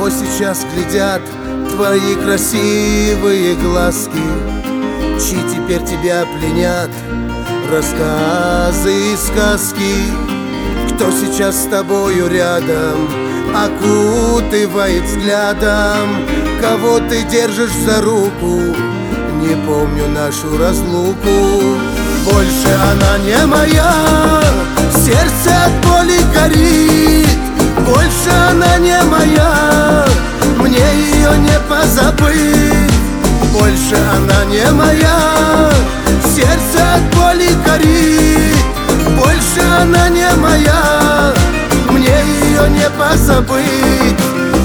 кого сейчас глядят твои красивые глазки, чьи теперь тебя пленят рассказы и сказки. Кто сейчас с тобою рядом, окутывает взглядом, кого ты держишь за руку, не помню нашу разлуку. Больше она не моя, сердце от боли горит. Больше она не моя, мне ее не позабыть. Больше она не моя, сердце от боли горит. Больше она не моя, мне ее не позабыть.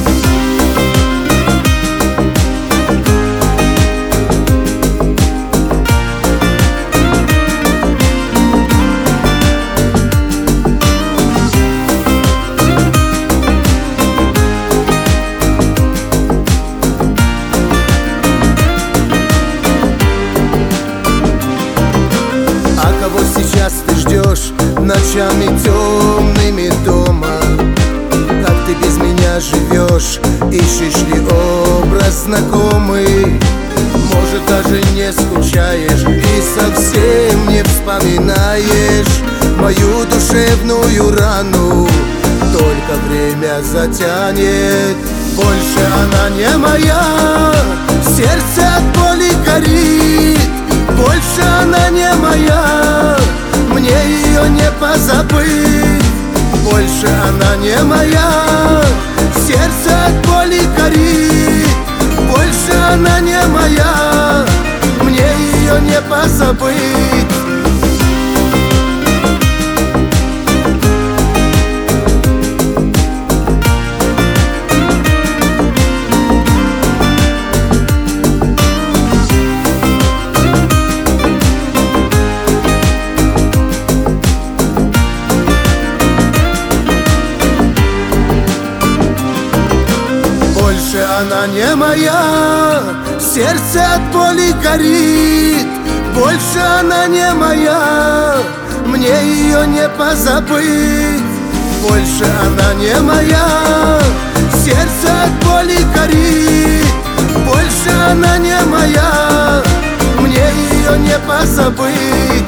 Сейчас ты ждешь ночами темными дома? Как ты без меня живешь? Ищешь ли образ знакомый? Может, даже не скучаешь и совсем не вспоминаешь мою душевную рану? Только время затянет. Больше она не моя, сердце от боли горит. Больше она не моя, мне ее не позабыть. Больше она не моя, сердце от боли горит. Больше она не моя, мне ее не позабыть. Больше она не моя, сердце от боли горит. Больше она не моя, мне ее не позабыть. Больше она не моя, сердце от боли горит. Больше она не моя, мне ее не позабыть.